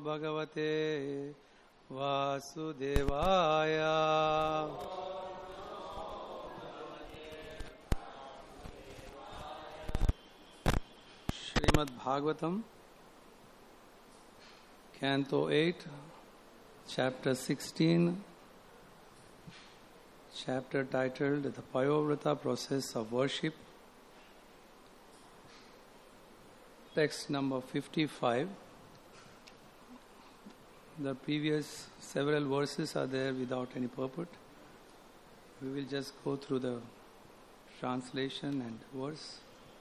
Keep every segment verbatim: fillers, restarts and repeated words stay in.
Bhagavate Vasudevaya. Srimad Bhagavatam, Canto eight, Chapter sixteen, chapter titled The Payovrata Process of Worship. Text number fifty-five. The previous several verses are there without any purport. We will just go through the translation and verse.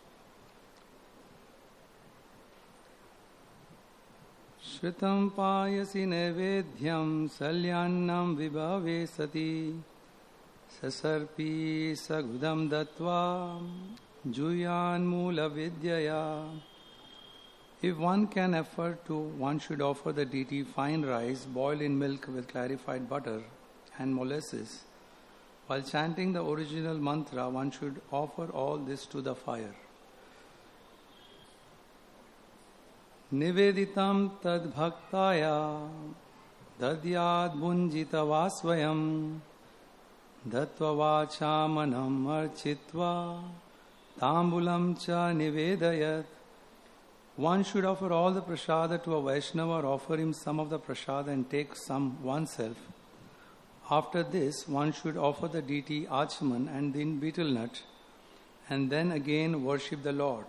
Shritam payasi nevedhyam salyannam vibhave sati sasarpi sagudam datva juyan mula vidyaya. If one can afford to, one should offer the deity fine rice boiled in milk with clarified butter and molasses. While chanting the original mantra, one should offer all this to the fire. Niveditam tad bhaktaya dadyad bunjita vasvayam datva vachamanam architva tambulam cha nivedayat. One should offer all the prasada to a Vaishnava or offer him some of the prasada and take some oneself. After this, one should offer the deity Achaman and then betel nut and then again worship the Lord.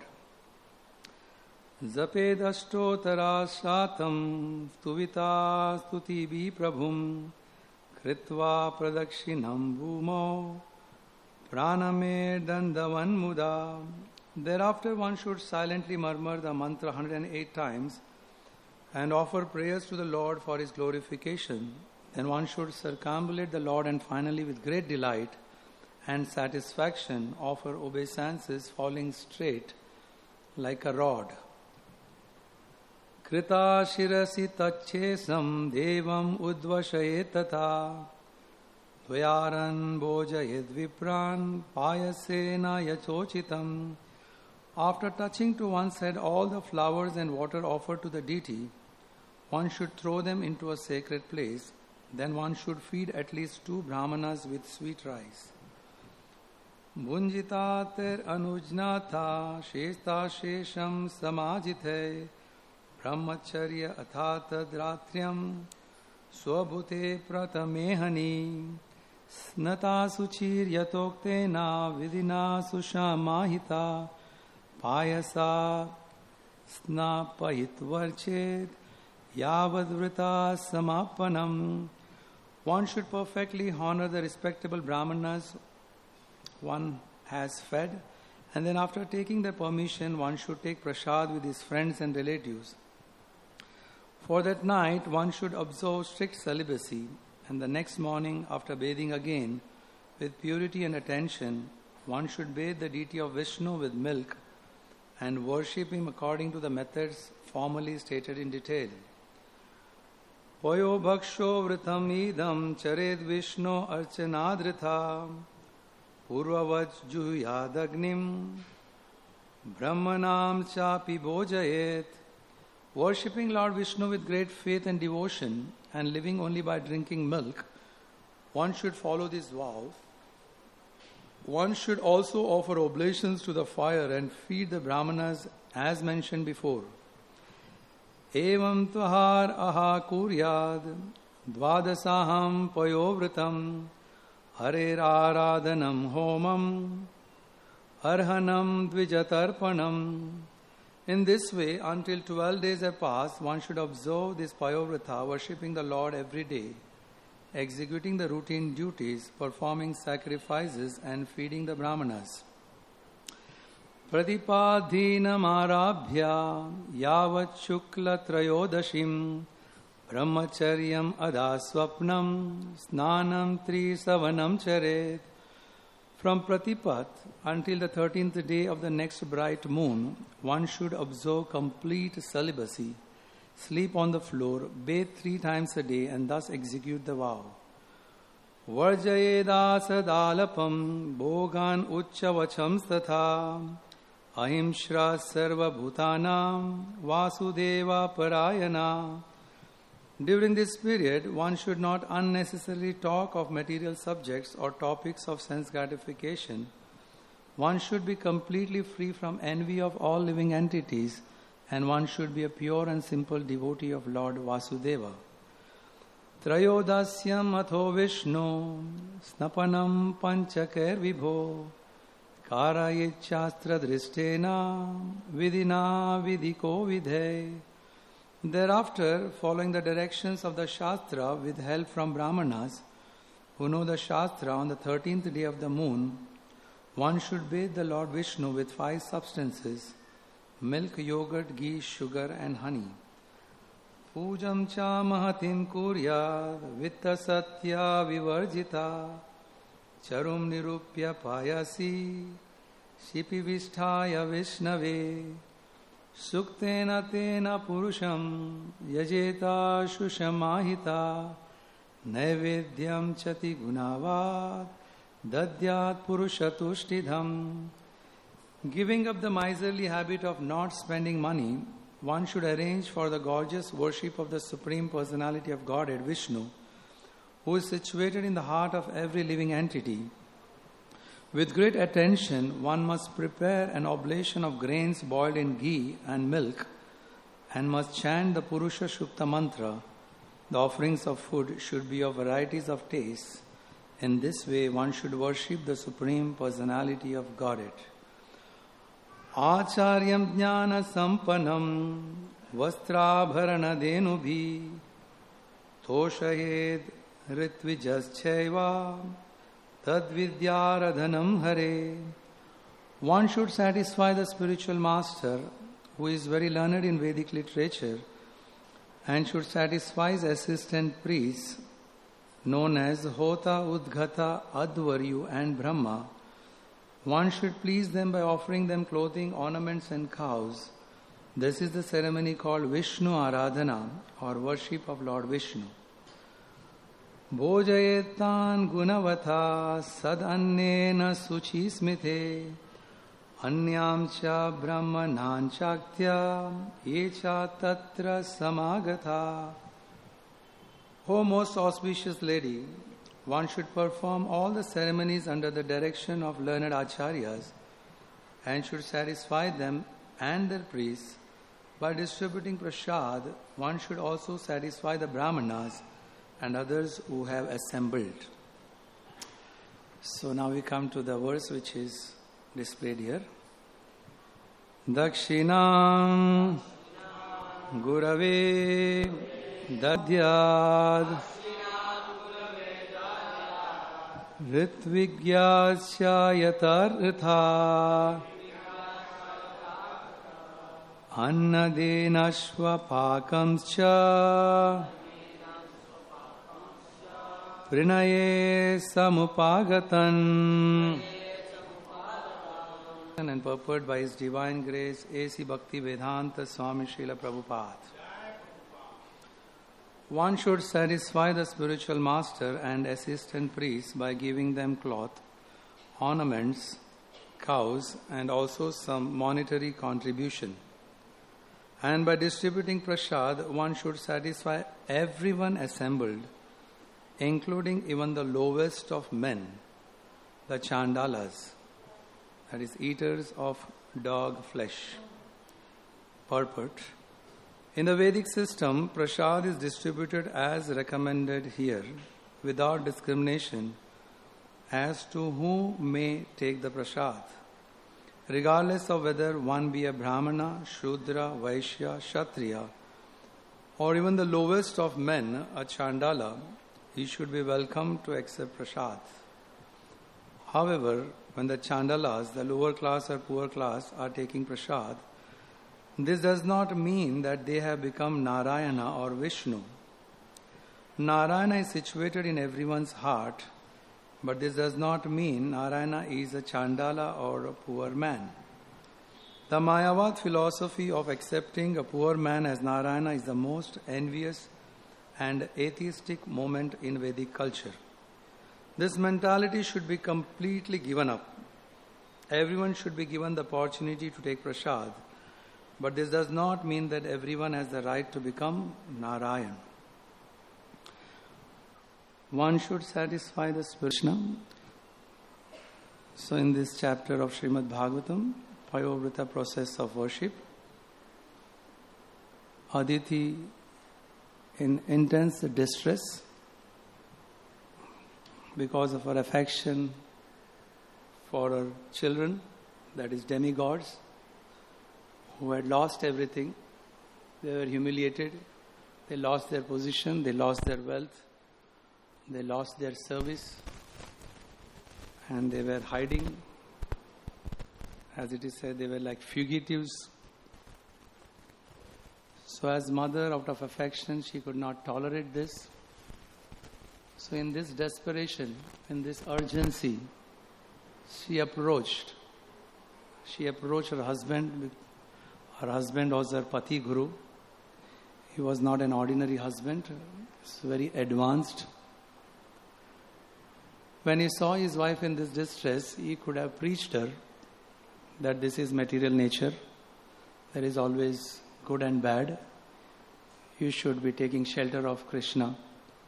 Zaped ashtotara shatam stuvita stutibi prabhum kritva pradakshinam bhumo praname dandavan muda. Thereafter one should silently murmur the mantra one hundred eight times and offer prayers to the Lord for his glorification. Then one should circumambulate the Lord and finally with great delight and satisfaction offer obeisances falling straight like a rod. Krita shirasi tachesam devam udvashayet tata dvayaran bojayed vipran payasena yachochitam. After touching to one's head all the flowers and water offered to the deity, one should throw them into a sacred place. Then one should feed at least two brahmanas with sweet rice. Bunjitater anujnatha shesta shesham samajite brahmacharya athata dratyam swabhute pratamehani snata suchir yatoktena vidina sushamahita payasa snapahitvarchet yavadvrita samapanam. One should perfectly honor the respectable brahmanas one has fed, and then after taking their permission, one should take prasad with his friends and relatives. For that night, one should observe strict celibacy, and the next morning, after bathing again, with purity and attention, one should bathe the deity of Vishnu with milk and worship him according to the methods formally stated in detail. Poyo bhaksho vritam idam chared Vishnu archanadritha purvavach juhyadagnim brahmanam chapi bojayet. Worshipping Lord Vishnu with great faith and devotion and living only by drinking milk, one should follow this vow. One should also offer oblations to the fire and feed the brahmanas as mentioned before. Evam tvahar aha kuryad dvadasaham payovritam harer aradhanam homam arhanam dvijatarpanam. In this way, until twelve days have passed, one should observe this payovrata, worshipping the Lord every day, executing the routine duties, performing sacrifices and feeding the brahmanas. Pradipadhinam arabhya yavat shukla trayodashim brahmacharyam adaswapnam snanam trisavanam charet. From Pratipat until the thirteenth day of the next bright moon, one should observe complete celibacy, sleep on the floor, bathe three times a day, and thus execute the vow. Varjayeda sadalapam bhogan uchavacham statha ahimshra sarva bhutanam vasudeva parayana During this period, one should not unnecessarily talk of material subjects or topics of sense gratification. One should be completely free from envy of all living entities, and one should be a pure and simple devotee of Lord Vasudeva. Trayodasyam atho Vishnu snapanam panchakair vibho karayit shastra drishtena vidina vidiko vidhe. Thereafter, following the directions of the Shastra with help from Brahmanas, who know the Shastra, on the thirteenth day of the moon, one should bathe the Lord Vishnu with five substances: milk, yogurt, ghee, sugar and honey. Pujam cha mahatim kuryad vitta satya vivarjita charum nirupya payasi shipi visthaya vishnave suktena tena purusham yajeta shushamahita naivedyam chati gunavad dadyat purushatushtidham. Giving up the miserly habit of not spending money, one should arrange for the gorgeous worship of the Supreme Personality of Godhead, Vishnu, who is situated in the heart of every living entity. With great attention, one must prepare an oblation of grains boiled in ghee and milk and must chant the Purusha Shukta mantra. The offerings of food should be of varieties of tastes. In this way, one should worship the Supreme Personality of Godhead. Acharyam jnana sampanam vastrabharana denubhi toshayed ritvijashchaiva tadvidyaradhanam hare. One should satisfy the spiritual master, who is very learned in Vedic literature, and should satisfy his assistant priests, known as Hota, Udghata, Advaryu and Brahma. One should please them by offering them clothing, ornaments and cows. This is the ceremony called Vishnu Aradhana, or worship of Lord Vishnu. Bhojayetan gunavatha sadannena suchi smithe anyam cha brahmanan chaktya yecha tatra samagatha. O most auspicious lady, one should perform all the ceremonies under the direction of learned acharyas and should satisfy them and their priests. By distributing prasad, one should also satisfy the brahmanas and others who have assembled. So now we come to the verse which is displayed here. Dakshinam Gurave Dadyad Ritvigyasya yatartha Annadenashva pakamscha Prinaye samupagatan. And purported by His Divine Grace A C Bhakti Vedanta Swami Srila Prabhupada. One should satisfy the spiritual master and assistant priests by giving them cloth, ornaments, cows, and also some monetary contribution. And by distributing prasad, one should satisfy everyone assembled, including even the lowest of men, the chandalas, that is, eaters of dog flesh. Purport. In the Vedic system, prasad is distributed as recommended here, without discrimination as to who may take the prasad, regardless of whether one be a Brahmana, Shudra, Vaishya, Kshatriya, or even the lowest of men, a Chandala. He should be welcome to accept prasad. However, when the Chandalas, the lower class or poor class, are taking prasad, this does not mean that they have become Narayana or Vishnu. Narayana is situated in everyone's heart, but this does not mean Narayana is a Chandala or a poor man. The Mayavad philosophy of accepting a poor man as Narayana is the most envious and atheistic moment in Vedic culture. This mentality should be completely given up. Everyone should be given the opportunity to take prasad, but this does not mean that everyone has the right to become Narayan. one should satisfy the Krishna. So in this chapter of Srimad Bhagavatam, Payovrita process of worship, Aditi in intense distress because of her affection for her children, that is demigods, who had lost everything. They were humiliated, they lost their position, they lost their wealth, they lost their service, and they were hiding. As it is said, they were like fugitives. So as mother, out of affection, she could not tolerate this. So in this desperation, in this urgency, she approached. She approached her husband. Her husband was her Pati Guru. He was not an ordinary husband. He was very advanced. When he saw his wife in this distress, he could have preached her that this is material nature. There is always good and bad. You should be taking shelter of Krishna.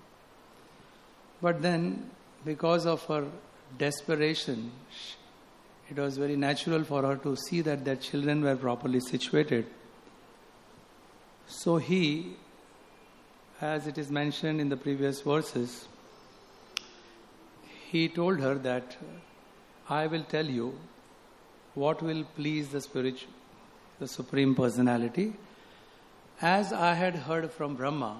But then, because of her desperation, it was very natural for her to see that their children were properly situated. So he, as it is mentioned in the previous verses, he told her that I will tell you what will please the spiritual, the Supreme Personality. As I had heard from Brahma,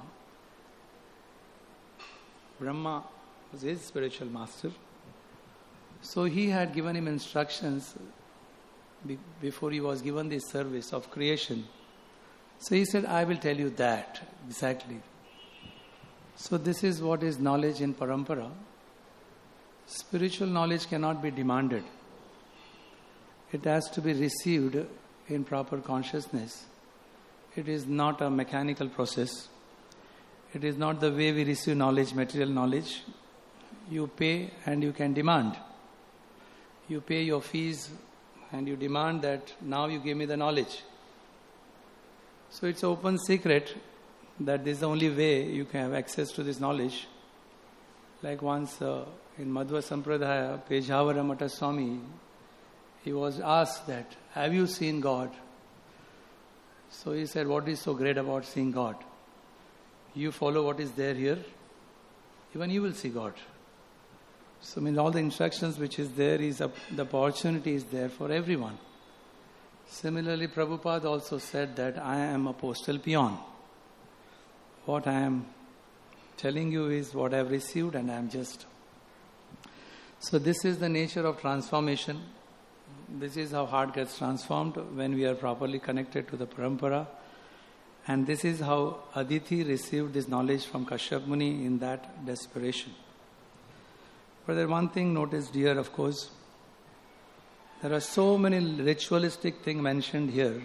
Brahma was his spiritual master. So he had given him instructions be- before he was given this service of creation. So he said, I will tell you that exactly. So this is what is knowledge in Parampara. Spiritual knowledge cannot be demanded. It has to be received in proper consciousness. It is not a mechanical process. It is not the way we receive knowledge, material knowledge. You pay and you can demand. You pay your fees and you demand that now you give me the knowledge. So it's an open secret that this is the only way you can have access to this knowledge. Like once uh, in Madhva Sampradaya, Pejhavara Mata Swami, he was asked that, have you seen God? So he said, what is so great about seeing God? You follow what is there here, even you will see God. So I mean, all the instructions which is there, is a, the opportunity is there for everyone. Similarly, Prabhupada also said that I am a postal peon. What I am telling you is what I have received and I am just. So this is the nature of transformation. This is how heart gets transformed when we are properly connected to the Parampara. And this is how Aditi received this knowledge from Kashyap Muni in that desperation. But there one thing noticed here, of course, there are so many ritualistic things mentioned here.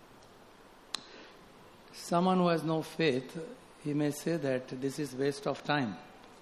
Someone who has no faith, he may say that this is waste of time.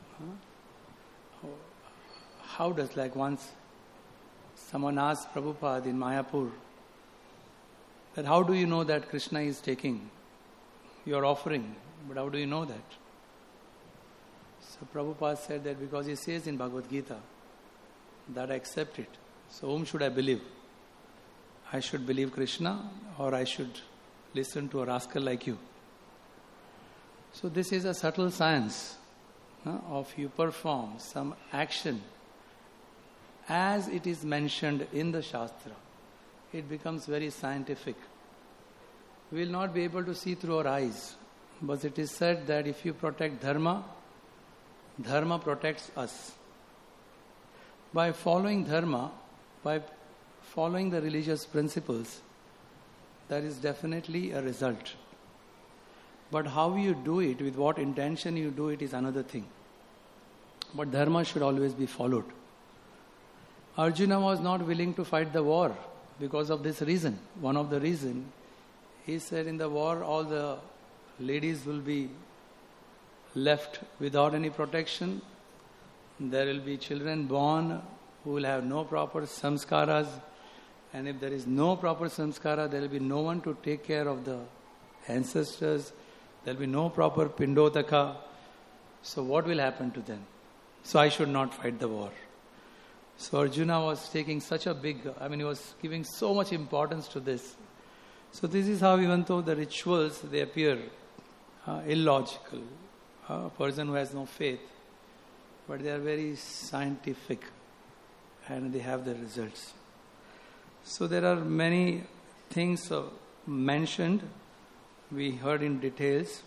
How does, like once someone asked Prabhupada in Mayapur, that how do you know that Krishna is taking your offering? But how do you know that? So Prabhupada said that because he says in Bhagavad Gita that I accept it. So whom should I believe? I should believe Krishna or I should listen to a rascal like you? So this is a subtle science uh, of you perform some action as it is mentioned in the Shastra. It becomes very scientific. We will not be able to see through our eyes. But it is said that if you protect dharma, dharma protects us. By following dharma, by following the religious principles, there is definitely a result. But how you do it, with what intention you do it, is another thing. But dharma should always be followed. Arjuna was not willing to fight the war because of this reason. One of the reasons, he said in the war all the ladies will be left without any protection. There will be children born who will have no proper samskaras. And if there is no proper samskara, there will be no one to take care of the ancestors. There will be no proper pindotaka. So what will happen to them? so I should not fight the war. So Arjuna was taking such a big, I mean, he was giving so much importance to this. So this is how, even though the rituals, they appear uh, illogical, uh, a person who has no faith, but they are very scientific and they have the results. So there are many things uh, mentioned, we heard in details.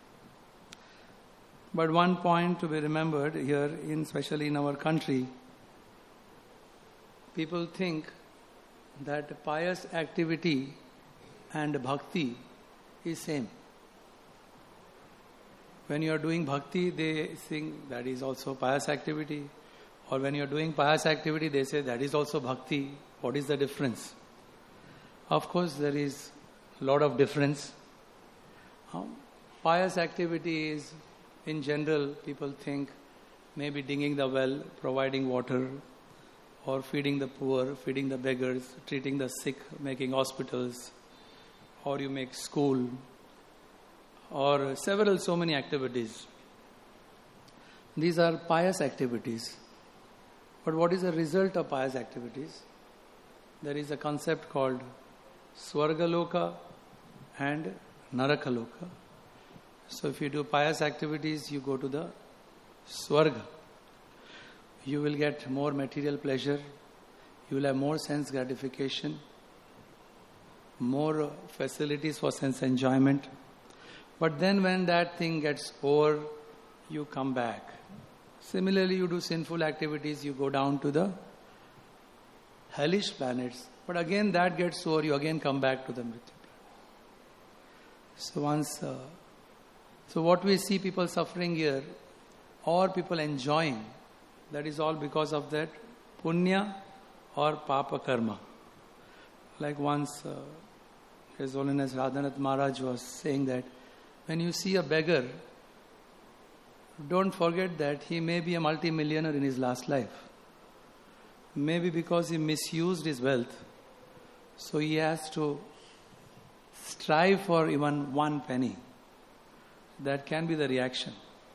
But one point to be remembered here, in, especially in our country, people think that pious activity and bhakti is same. When you are doing bhakti, they think that is also pious activity. Or when you are doing pious activity, they say that is also bhakti. What is the difference? Of course, there is a lot of difference. Um, pious activity is, in general, people think maybe digging the well, providing water, or feeding the poor, feeding the beggars, treating the sick, making hospitals, or you make school, or several so many activities. These are pious activities. But what is the result of pious activities? There is a concept called Swargaloka and Narakaloka. So if you do pious activities, you go to the Swarga. You will get more material pleasure, you will have more sense gratification, more facilities for sense enjoyment. But then when that thing gets over, you come back. Similarly, you do sinful activities, you go down to the hellish planets. But again that gets over, you again come back to the Mrityu planet. So once, uh, so what we see people suffering here, or people enjoying, that is all because of that punya or papa karma. Like once, uh, His Holiness Radhanath Maharaj was saying that when you see a beggar, don't forget that he may be a multi-millionaire in his last life. Maybe because he misused his wealth, so he has to strive for even one penny. That can be the reaction.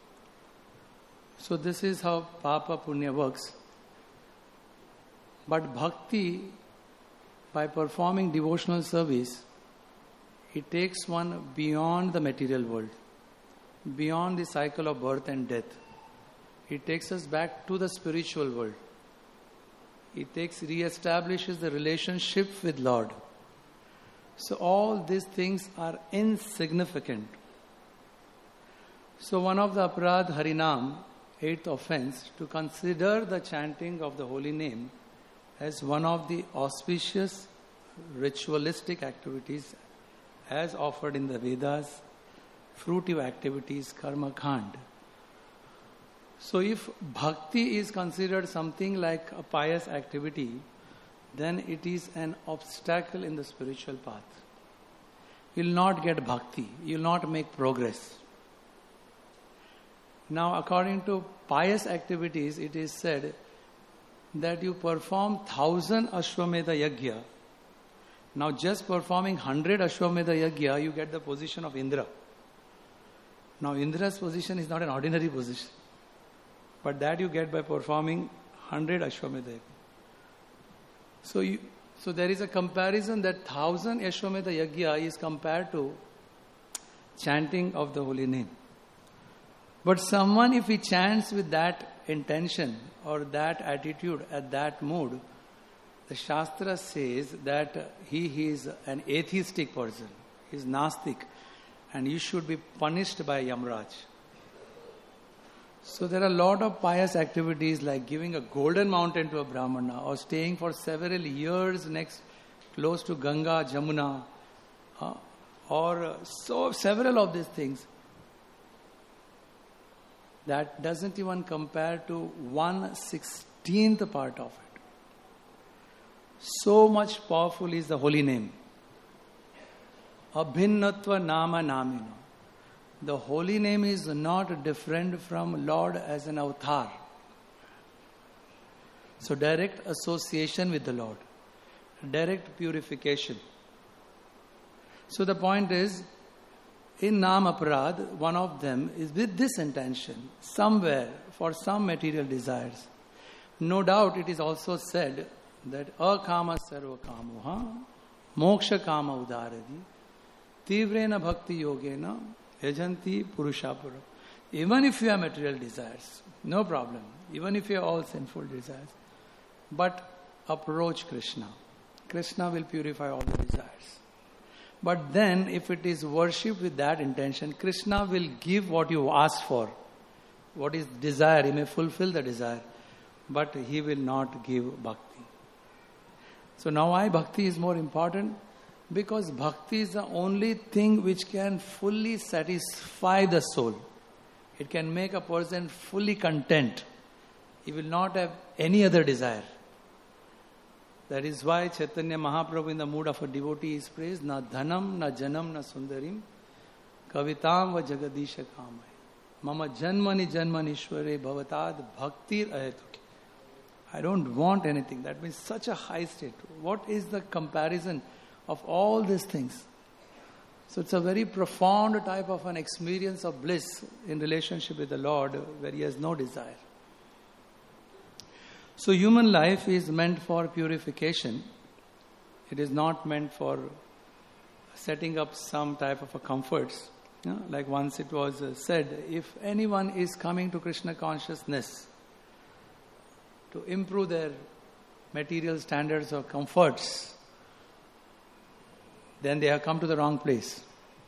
So this is how Papa Punya works. But Bhakti, by performing devotional service, it takes one beyond the material world, beyond the cycle of birth and death. It takes us back to the spiritual world. It takes, re-establishes the relationship with Lord. So all these things are insignificant. So one of the Aparadh Harinam, eighth offense, to consider the chanting of the holy name as one of the auspicious ritualistic activities as offered in the Vedas, fruitive activities, karma khand. So if bhakti is considered something like a pious activity, then it is an obstacle in the spiritual path. You will not get bhakti, you will not make progress. Now, according to pious activities, it is said that you perform thousand Ashwamedha Yajna. Now, just performing hundred Ashwamedha Yajna, you get the position of Indra. Now, Indra's position is not an ordinary position, but that you get by performing hundred Ashwamedha Yajna. So, you, so there is a comparison that thousand Ashwamedha Yajna is compared to chanting of the holy name. But someone, if he chants with that intention or that attitude at that mood, the Shastra says that he, he is an atheistic person, he is Nastik, and he should be punished by Yamraj. So there are a lot of pious activities like giving a golden mountain to a Brahmana or staying for several years next close to Ganga, Jamuna, uh, or uh, so several of these things. That doesn't even compare to one sixteenth part of it. So much powerful is the holy name. Abhinnatva nama namino. The holy name is not different from Lord as an avatar. So direct association with the Lord. Direct purification. So the point is, in Nam Aparad, one of them is with this intention, somewhere, for some material desires. No doubt it is also said that akama sarva kamoha, moksha kama udaradi, tivrena bhakti yogena, yajanti purushapura. Even if you have material desires, no problem. Even if you have all sinful desires. But approach Krishna. Krishna will purify all the desires. But then, if it is worship with that intention, Krishna will give what you ask for. What is desire, he may fulfill the desire. But he will not give bhakti. So now why bhakti is more important? Because bhakti is the only thing which can fully satisfy the soul. It can make a person fully content. He will not have any other desire. That is why Chaitanya Mahaprabhu in the mood of a devotee is praised, na dhanam, na janam, na sundarim, kavitam va jagadisha kamai. Mama janmani janmanishware bhavatad bhaktir ahetuki. I don't want anything. That means such a high state. What is the comparison of all these things? So it's a very profound type of an experience of bliss in relationship with the Lord where he has no desire. So human life is meant for purification. It is not meant for setting up some type of a comforts. You know, like once it was said, if anyone is coming to Krishna consciousness to improve their material standards or comforts, then they have come to the wrong place.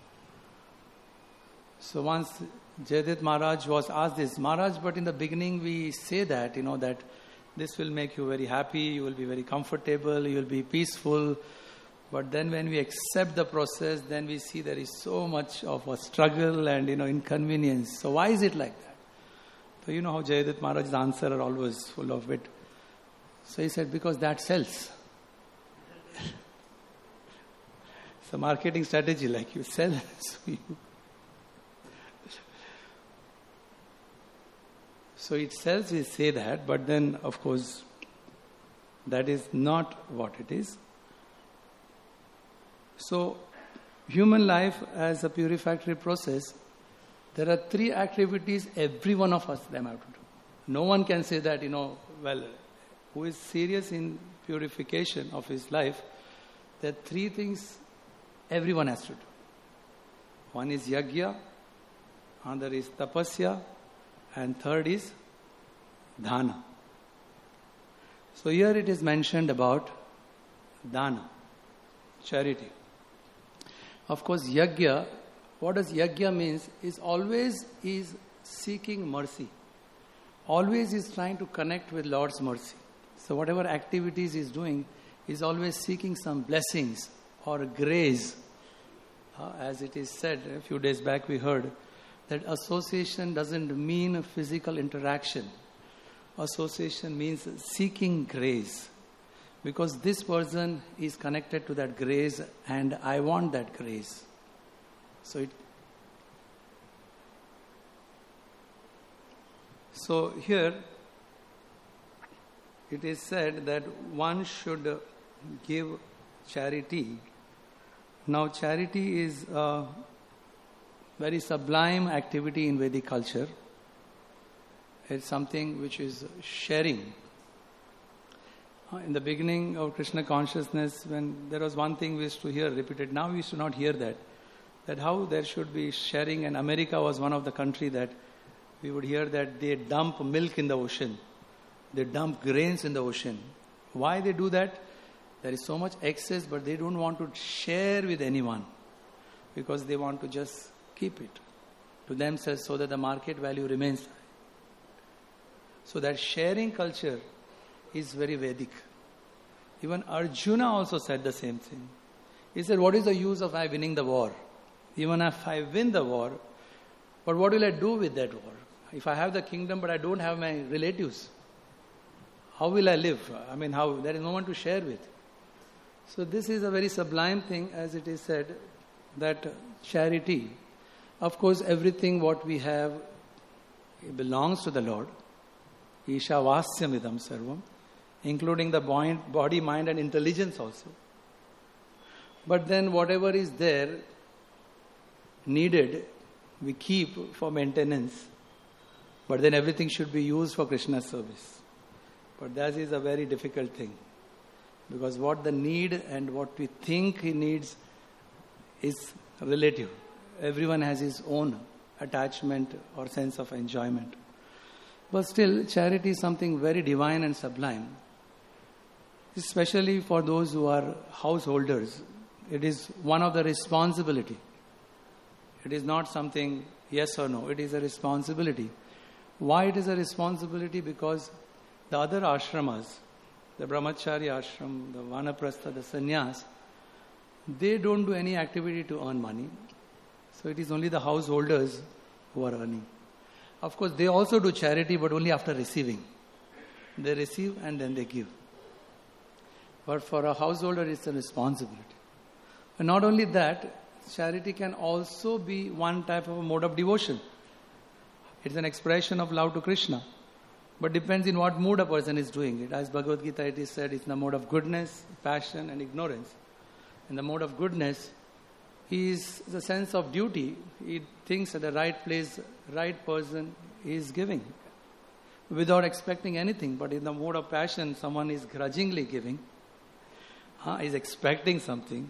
So once Jayadit Maharaj was asked this, Maharaj, but in the beginning we say that, you know, that this will make you very happy, you will be very comfortable, you will be peaceful. But then when we accept the process, then we see there is so much of a struggle and, you know, inconvenience. So why is it like that? So you know how Jayadit Maharaj's answer are always full of wit. So he said, because that sells. It's a marketing strategy, like you sell. So, you so it sells, we say that, but then of course that is not what it is. So human life as a purificatory process, there are three activities every one of us them have to do. No one can say that, you know, well, who is serious in purification of his life, there are three things everyone has to do. One is yajna, another is tapasya, and third is dana. So here it is mentioned about dana, charity. Of course, yajna, what does yajna means? Is always is seeking mercy. Always is trying to connect with Lord's mercy. So whatever activities he is doing, is always seeking some blessings or grace. Uh, as it is said, a few days back we heard, that association doesn't mean a physical interaction. Association means seeking grace. Because this person is connected to that grace and I want that grace. So it So here it is said that one should give charity. Now charity is a very sublime activity in Vedic culture. It's something which is sharing. In the beginning of Krishna consciousness, when there was one thing we used to hear repeated, now we used to not hear that. That how there should be sharing, and America was one of the country that we would hear that they dump milk in the ocean. They dump grains in the ocean. Why they do that? There is so much excess, but they don't want to share with anyone because they want to just keep it to themselves so that the market value remains high. So that sharing culture is very Vedic. Even Arjuna also said the same thing. He said, what is the use of I winning the war? Even if I win the war, but what will I do with that war? If I have the kingdom but I don't have my relatives, how will I live? I mean, how there is no one to share with. So this is a very sublime thing, as it is said, that charity. Of course, everything what we have belongs to the Lord. Isha vasyam idam sarvam, including the body, mind and intelligence also. But then whatever is there, needed, we keep for maintenance. But then everything should be used for Krishna's service. But that is a very difficult thing. Because what the need and what we think he needs is relative. Everyone has his own attachment or sense of enjoyment. But still, charity is something very divine and sublime. Especially for those who are householders. It is one of the responsibility. It is not something yes or no. It is a responsibility. Why it is a responsibility? Because the other ashramas, the brahmachari ashram, the vanaprastha, the sannyas, they don't do any activity to earn money. So it is only the householders who are earning. Of course, they also do charity, but only after receiving. They receive and then they give. But for a householder, it's a responsibility. And not only that, charity can also be one type of a mode of devotion. It's an expression of love to Krishna. But depends in what mood a person is doing it. As Bhagavad Gita it is said, it's in the mode of goodness, passion and ignorance. In the mode of goodness, he is the sense of duty. He thinks at the right place, right person is giving. Without expecting anything. But in the mode of passion, someone is grudgingly giving. Huh? Is expecting something.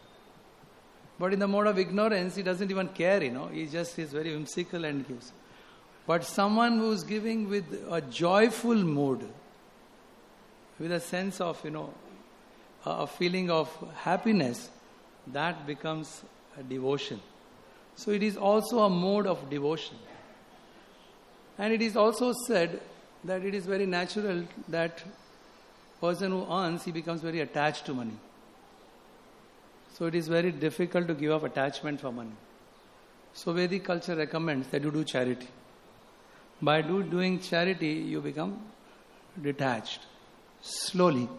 But in the mode of ignorance, he doesn't even care, you know. He just is very whimsical and gives. But someone who is giving with a joyful mood, with a sense of, you know, a feeling of happiness, that becomes a devotion. So it is also a mode of devotion. And it is also said that it is very natural that person who earns, he becomes very attached to money. So it is very difficult to give up attachment for money. So Vedic culture recommends that you do charity. By do, doing charity, you become detached, slowly.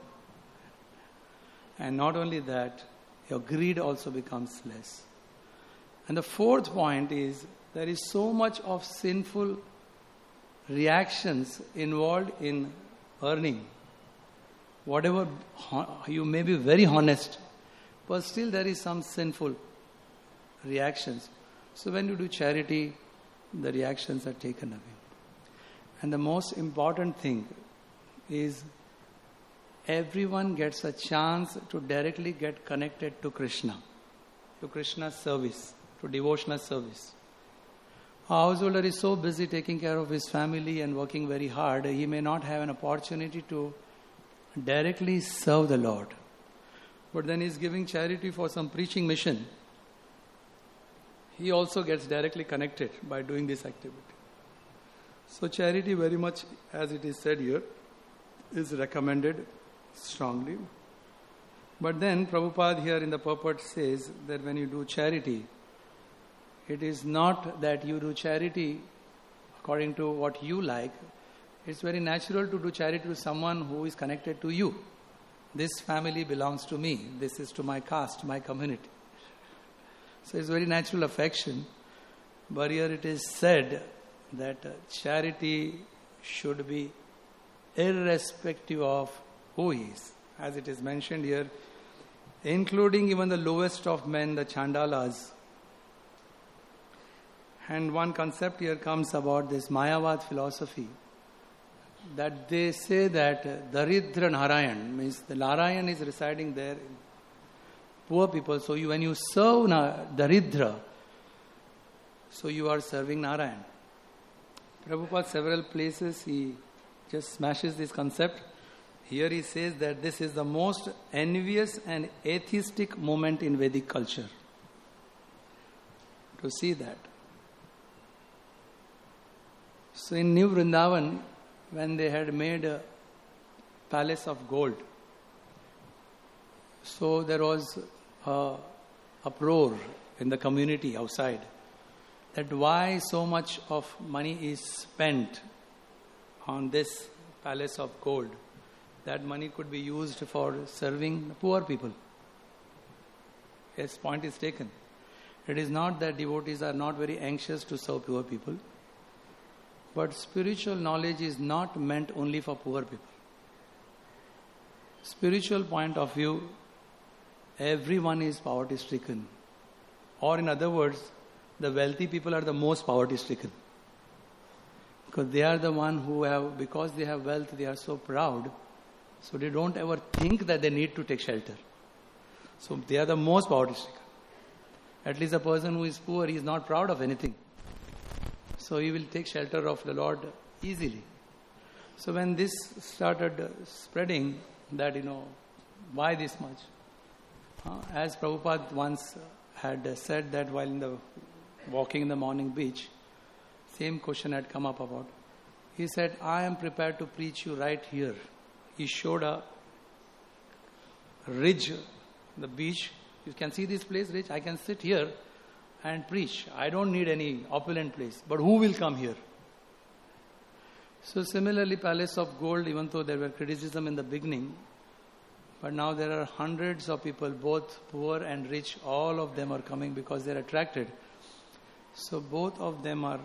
And not only that, your greed also becomes less. And the fourth point is, there is so much of sinful reactions involved in earning. Whatever, you may be very honest, but still there is some sinful reactions. So when you do charity, the reactions are taken away. And the most important thing is everyone gets a chance to directly get connected to Krishna, to Krishna's service, to devotional service. A householder is so busy taking care of his family and working very hard, he may not have an opportunity to directly serve the Lord. But then he is giving charity for some preaching mission. He also gets directly connected by doing this activity. So charity, very much as it is said here, is recommended strongly. But then Prabhupada here in the purport says that when you do charity, it is not that you do charity according to what you like. It's very natural to do charity to someone who is connected to you. This family belongs to me. This is to my caste, my community. So it's very natural affection. But here it is said that charity should be irrespective of who he is. As it is mentioned here, including even the lowest of men, the Chandalas. And one concept here comes about this Mayavad philosophy, that they say that Daridra Narayan, means the Narayan is residing there, poor people. So you, when you serve Daridra, so you are serving Narayan. Prabhupada, several places, he just smashes this concept. Here he says that this is the most envious and atheistic moment in Vedic culture. To see that. So in New Vrindavan, when they had made a palace of gold, so there was a uproar in the community outside that why so much of money is spent on this palace of gold. That money could be used for serving poor people. Yes, point is taken. It is not that devotees are not very anxious to serve poor people, but spiritual knowledge is not meant only for poor people. Spiritual point of view, everyone is poverty stricken. Or in other words, the wealthy people are the most poverty stricken. Because they are the one who have, because they have wealth, they are so proud. So they don't ever think that they need to take shelter. So they are the most poverty stricken. At least a person who is poor, he is not proud of anything. So he will take shelter of the Lord easily. So when this started spreading, that, you know, why this much? Uh, as Prabhupada once had said that while in the walking in the morning beach, same question had come up about. He said, I am prepared to preach you right here. He showed a ridge, the beach. You can see this place, ridge. I can sit here and preach. I don't need any opulent place. But who will come here? So similarly, Palace of Gold, even though there were criticism in the beginning, but now there are hundreds of people, both poor and rich, all of them are coming because they are attracted. So both of them are.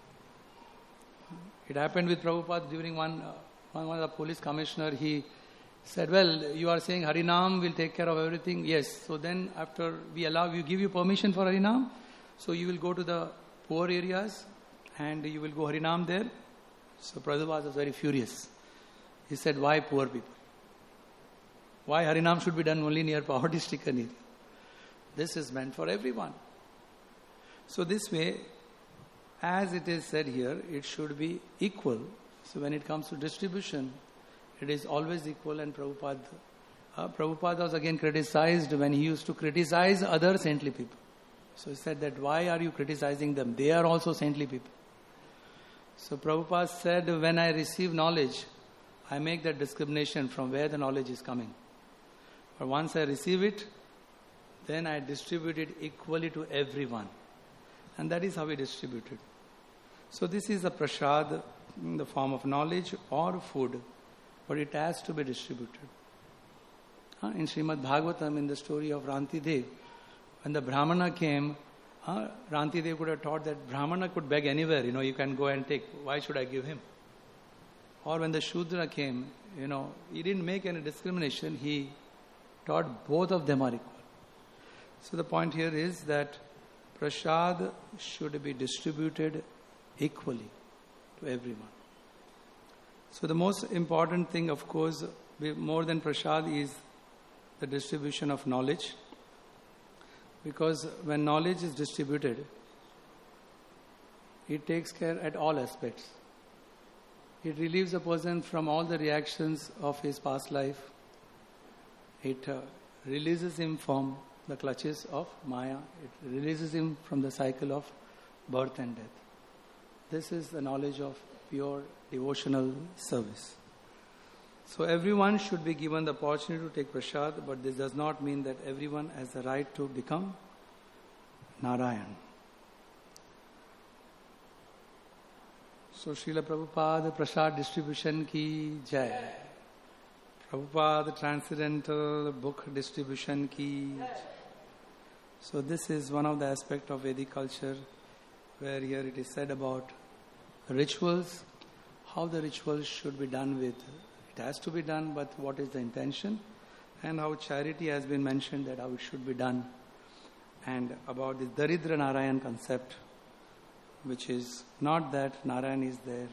It happened with Prabhupada during one, uh, one, one of the police commissioner, he said, well, you are saying Harinam will take care of everything. Yes. So then after we allow, we give you permission for Harinam. So you will go to the poor areas and you will go Harinam there. So Prabhupada was very furious. He said, why poor people? Why Harinam should be done only near poverty stricken? This is meant for everyone. So this way, as it is said here, it should be equal. So when it comes to distribution, it is always equal. And Prabhupada, uh, Prabhupada was again criticized when he used to criticize other saintly people. So he said that, why are you criticizing them? They are also saintly people. So Prabhupada said, when I receive knowledge, I make that discrimination from where the knowledge is coming. But once I receive it, then I distribute it equally to everyone. And that is how we distribute it. So this is a prasad in the form of knowledge or food, but it has to be distributed. Uh, in Srimad Bhagavatam, in the story of Rantidev, when the Brahmana came, uh, Rantidev could have taught that Brahmana could beg anywhere, you know, you can go and take. Why should I give him? Or when the Shudra came, you know, he didn't make any discrimination. He taught both of them are equal. So the point here is that prasad should be distributed equally to everyone. So the most important thing, of course, more than prasad, is the distribution of knowledge. Because when knowledge is distributed, it takes care at all aspects. It relieves a person from all the reactions of his past life. It uh, releases him from the clutches of Maya. It releases him from the cycle of birth and death. This is the knowledge of pure devotional service. So everyone should be given the opportunity to take prasad, but this does not mean that everyone has the right to become Narayan. So Srila Prabhupada prasad distribution ki jai. Prabhupada transcendental book distribution ki jai. So this is one of the aspects of Vedic culture, where here it is said about rituals, how the rituals should be done with. It has to be done, but what is the intention? And how charity has been mentioned, that how it should be done. And about the Daridra Narayan concept, which is not that Narayan is there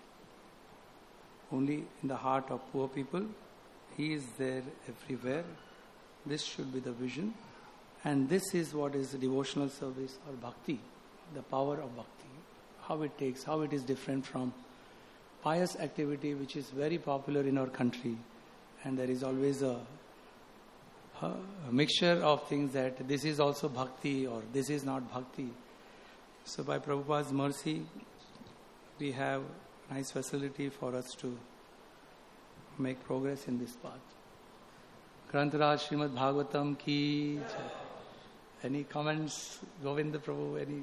only in the heart of poor people. He is there everywhere. This should be the vision. And this is what is devotional service or bhakti, the power of bhakti. How it takes, how it is different from pious activity, which is very popular in our country. And there is always a, a mixture of things that this is also bhakti or this is not bhakti. So by Prabhupada's mercy, we have nice facility for us to make progress in this path. Grantaraj Srimad Bhagavatam ki jai. Any comments, Govinda Prabhu? Any,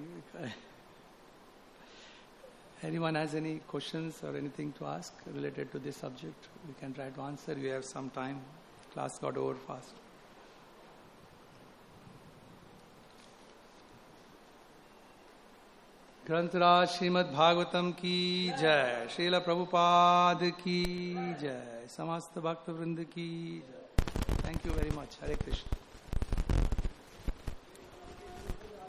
anyone has any questions or anything to ask related to this subject? We can try to answer. We have some time. Class got over fast. Grantaraj Srimad Bhagavatam ki jai. Srila Prabhupada ki jai. Samasta Bhakta Vrinda ki jai. Thank you very much. Hare Krishna.